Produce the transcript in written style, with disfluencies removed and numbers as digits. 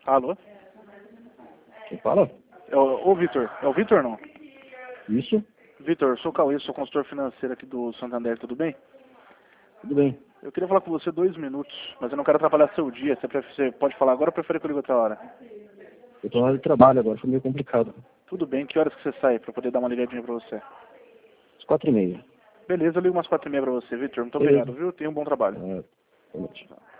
Alô? Quem fala? Ô, Vitor. É o Vitor, não? Isso? Vitor, eu sou o Cauê, sou consultor financeiro aqui do Santander, tudo bem? Tudo bem. Eu queria falar com você 2 minutos, mas eu não quero atrapalhar seu dia. Você pode falar agora ou prefere que eu ligue outra hora? Eu tô na hora de trabalho agora, foi meio complicado. Tudo bem, que horas que você sai pra poder dar uma ligadinha pra você? Às 4h30. Beleza, eu ligo umas 4h30 pra você, Vitor. Muito Beleza. obrigado, viu? Tenha um bom trabalho. Boa noite.